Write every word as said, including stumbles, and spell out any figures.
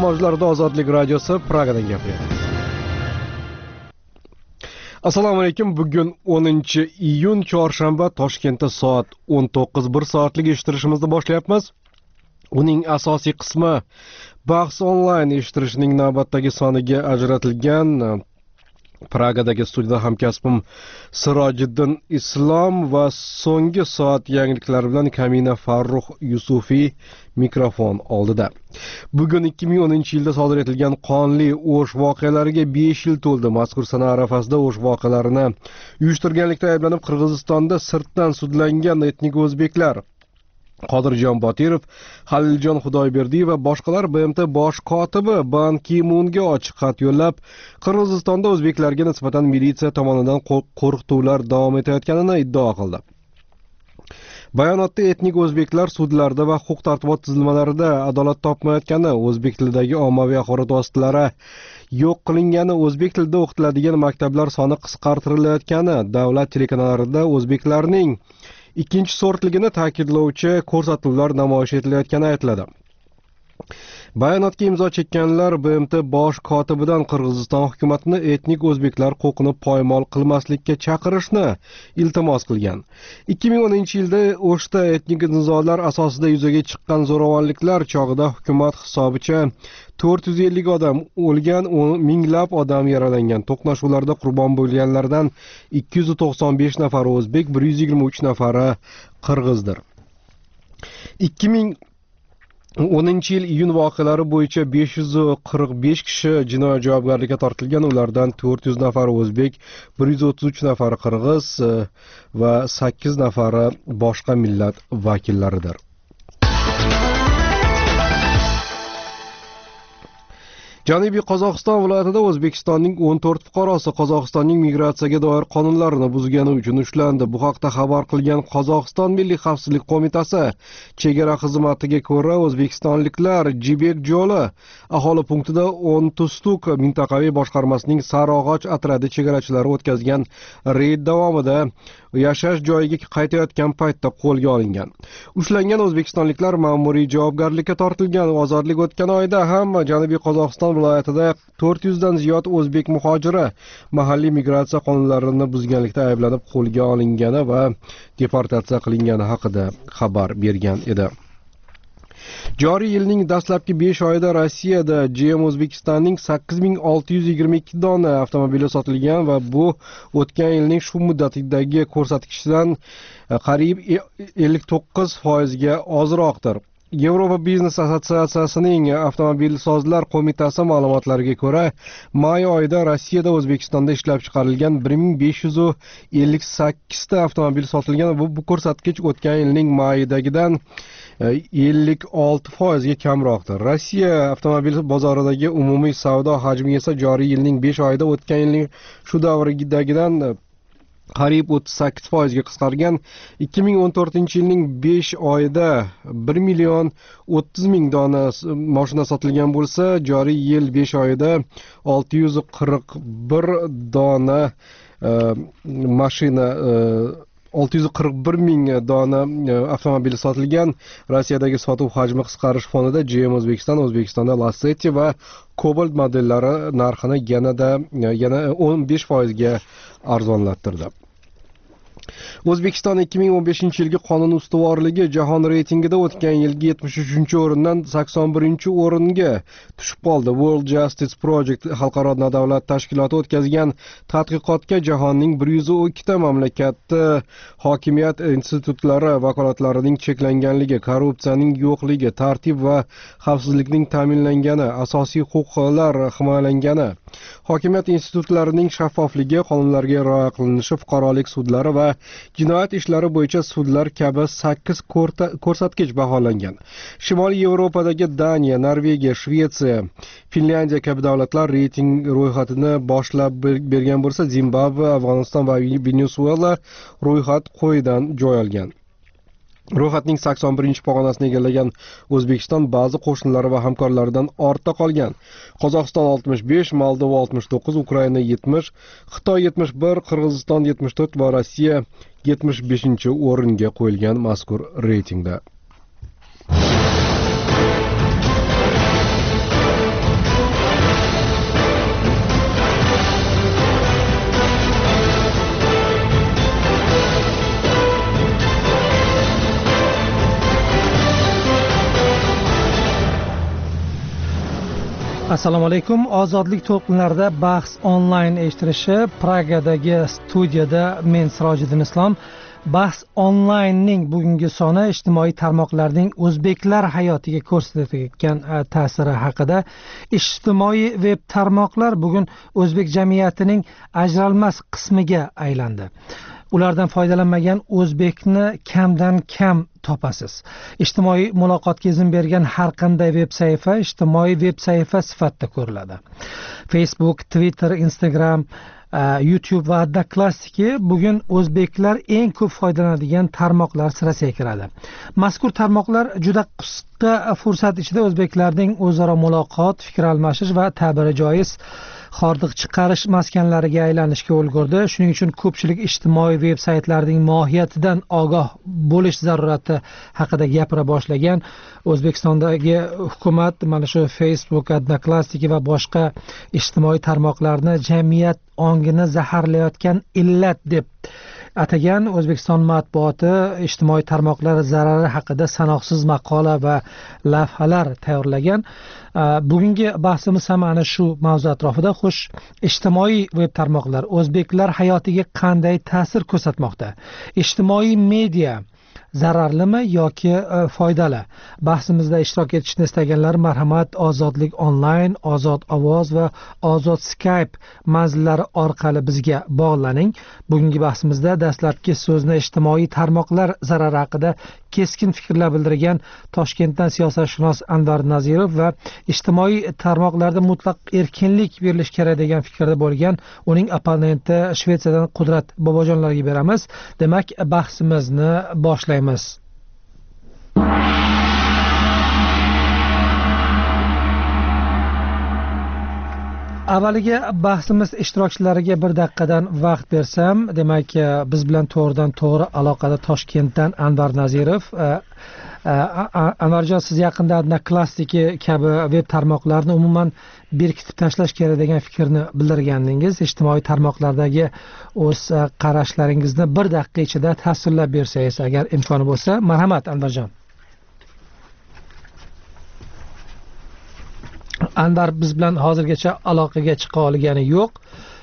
Namoyishlarda Ozodlik radiosi Pragadan gapiryapti. Assalomu alaykum. Bugun o'ninchi iyun chorshanba, Toshkentda soat o'n to'qqiz bir soatlik eshittirishimizni boshlayapmiz. Uning asosiy qismi bahs onlayn eshittirishning navbatdagi soniga ajratilgan. Pragadagi studiyada hamkasbim Sirojiddin Islom va so'nggi soat yangiliklari bilan Kamina Farruh Yusufiy mikrofon oldida. Bugun ikki ming o'ninchi yilda sodir etilgan qonli o'sh voqealariga besh yil to'ldi. Mazkur sana arafasida o'sh voqealarini uyushtirganlikda ayblanib Qirg'izistonda sirtdan sudlangan etnik o'zbeklar Qodirjon Botirov, Haliljon Xudoyberdiyev va boshqalar B M T bosh kotibi Ban Ki-munga ochiq xat yo'llab, Qirg'izistonda o'zbeklarga nisbatan militsiya tomonidan qo'rqituvlar davom etayotganini iddao qildi. Bayonotda etnik o'zbeklar sudlarda va huquq-tartibot tuzilmalarida adolat topmayotgani, o'zbek tilidagi ommaviy axborot vositalari yo'q qilingani, o'zbek tilida o'qitiladigan maktablar soni qisqartirilayotgani, davlat telekanallarida o'zbeklarning ikkinchi sortligini ta'kidlovchi ko'rsatuvlar namoyish etilayotgani aytiladi. Bayonotga imzo chekkanlar B M T bosh kotibidan Qirg'iziston hukumatini etnik o'zbeklar huquqini poymol qilmaslikka chaqirishni iltimos qilgan. ikki ming o'ninchi yilda O'shda etnik nizolar asosida yuzaga chiqqan zo'ravonliklar chog'ida hukumat hisobicha to'rt yuz ellik odam o'lgan, minglab odam yaralangan. To'qnashuvlarda qurbon bo'lganlardan ikki yuz to'qson besh nafari o'zbek, bir yuz yigirma uch nafari qirg'izdir. ikki ming o'ninchi yil iyun voqealari bo'yicha besh yuz qirq besh kishi jinoyat javobgarlikka tortilgan, ulardan to'rt yuz nafari o'zbek, bir yuz o'ttiz uch nafari qirg'iz va sakkiz nafari boshqa millat vakillaridir. Janubiy Qozog'iston viloyatida O'zbekistonning o'n to'rt fuqarosi Qozog'istonning migratsiyaga doir qonunlarini buzgani uchun ushlandi. Bu haqda xabar qilgan Qozog'iston Milliy xavfsizlik qo'mitasi. Chegara xizmatiga ko'ra, o'zbekistonliklar Jibek Jo'li aholi punktida o'n Tustuk mintaqaviy boshqarmasining Sarog'och atradi chegarachilari o'tkazgan reyd davomida yashash joyiga qaytayotgan paytda qo'lga olingan. Ushlangan o'zbekistonliklar ma'muriy javobgarlikka tortilgan. Ozodlik o'tgan oyda ham Janubiy Qozog'iston viloyatida to'rt yuz dan ziyod o'zbek muhojiri mahalliy migratsiya qonunlarini buzganlikda ayblanib qo'lga olingani va deportatsiya qilingani haqida xabar bergan edi. Joriy yilning dastlabki besh oyida Rossiyada G M O'zbekistonning sakkiz ming olti yuz yigirma ikki dona avtomobili sotilgan va bu o'tgan yilning shu muddatidagi ko'rsatkichdan qariyb ellik to'qqiz foiz ga ozroqdir. Yevropa biznes assotsiatsiyasining avtomobilsozlar qo'mitasi ma'lumotlariga ko'ra, may oyida Rossiyada O'zbekistonda ishlab chiqarilgan bir ming besh yuz ellik sakkiz ta avtomobil sotilgan va bu ko'rsatkich o'tgan yilning mayidagidan ellik olti foiz ga kamroqdir. Rossiya avtomobil bozoridagi umumiy savdo hajmi esa joriy yilning besh oyida o'tgan yilning shu davridagidan qariyb o'ttiz sakkiz foiz ga qisqargan. ikki ming o'n to'rtinchi yilning besh oyida bir million o'ttiz ming dona mashina sotilgan bo'lsa, joriy yil besh oyida olti yuz qirq bir dona mashina olti yuz qirq bir ming dona avtomobil sotilgan. Rossiyadagi sotuv hajmi qisqarish fonida G M O'zbekiston O'zbekistonda Lacetti va Cobalt modellari narxini yanada yana o'n besh foiz ga arzonlattirdi. O'zbekiston ikki ming o'n beshinchi yilgi qonun ustuvorligi jahon reytingida o'tgan yilgi yetmish uchinchi o'rindan sakson birinchi o'ringa tushib qoldi. World Justice Project xalqaro nodavlat tashkiloti o'tkazgan tadqiqotga jahonning bir yuz ikki ta mamlakatda hokimiyat institutlari vakolatlarining cheklanganligi, korrupsiyaning yo'qligi, tartib va xavfsizlikning ta'minlangani, asosiy huquqlar himoyalangani, hokimiyat institutlarining shaffofligi, qonunlarga rioya qilinishi, fuqarolik sudlari va jinoyat ishlari bo'yicha sudlar kabi sakkiz ko'rsatkich baholangan. Shimoliy Yevropadagi Daniya, Norvegiya, Shvetsiya, Finlyandiya kabi davlatlar reyting ro'yxatini boshlab bergan bo'lsa, Zimbabve, Afg'oniston va Venesuela ro'yxat qo'yidan joy olgan. Ro'yxatning sakson birinchi pog'onasini egallagan O'zbekiston ba'zi qo'shnilari va hamkorlaridan ortda qolgan. Qozog'iston oltmish besh, Moldova oltmish to'qqiz, Ukraina yetmish, Xitoy yetmish bir, Qirg'iziston yetmish to'rt va Rossiya yetmish beshinchi o'ringa qo'yilgan mazkur reytingda. Assalomu alaykum. Ozodlik to'lqinlarida bahs onlayn eshittirishi Pragadagi studiyada men Sirojiddin Islom. Bahs onlaynning bugungi soni ijtimoiy tarmoqlarning o'zbeklar hayotiga ko'rsatayotgan ta'siri haqida. Ijtimoiy veb tarmoqlar bugun o'zbek jamiyatining ajralmas qismiga aylandi. Ulardan foydalanmagan o'zbekni kamdan kam topasiz. Ijtimoiy muloqotga izn bergan har qanday veb sahifa ijtimoiy veb sahifa sifatida ko'riladi. Facebook, Twitter, Instagram, YouTube va Odnoklassniki bugun o'zbeklar eng ko'p foydalanadigan tarmoqlar sirasiga kiradi. Mazkur tarmoqlar juda qisqa fursat ichida o'zbeklarning o'zaro muloqot, fikr almashish va ta'biri joiz hordiq chiqarish maskanlariga aylanishga ulgurdi. Shuning uchun ko'pchilik ijtimoiy veb saytlarning mohiyatidan ogoh bo'lish zarurati haqida gapira boshlagan. O'zbekistondagi hukumat mana shu Facebook, Odnoklassniki va boshqa ijtimoiy tarmoqlarni jamiyat ongini zaharlayotgan illat deb atagan. O'zbekiston matbuoti ijtimoiy tarmoqlar zarari haqida sanoqsiz maqola va lavhalar tayyorlagan. Bugungi bahsimiz ham ana shu mavzu atrofida. Xo'sh, ijtimoiy veb tarmoqlar o'zbeklar hayotiga qanday ta'sir ko'rsatmoqda? Ijtimoiy media zararlimi yoki foydali? Bahsimizda ishtirok etishni istaganlar marhamat Ozodlik onlayn, Ozod ovoz va Ozod Skype manzillari orqali bizga bog'laning. Bugungi bahsimizda dastlabki so'zni ijtimoiy tarmoqlar zarari haqida keskin fikrlar bildirgan Toshkentdan siyosatshunos Anvar Nazirov va ijtimoiy tarmoqlarda mutlaq erkinlik berilishi kerak degan fikrda bo'lgan uning opponenti Shvetsiyadan Qudrat Bobojonlarga beramiz. Demak, bahsimizni boshlaymiz. Avvaliga bahsimiz ishtirokchilariga bir daqiqadan vaqt bersam, demak, biz bilan to'g'ridan to'g'ri aloqada Toshkentdan Anvar Nazirov. Anvarjon, siz yaqinda Odnoklassniki kabi veb tarmoqlarni umuman berkitib tashlash kerak degan fikrni bildirgandingiz. Ijtimoiy tarmoqlardagi o'z qarashlaringizni bir daqiqa ichida tasvirlab bersangiz agar imkoni bo'lsa. Marhamat Anvarjon. Anvar biz bilan hozirgacha aloqaga chiqa olgani yo'q.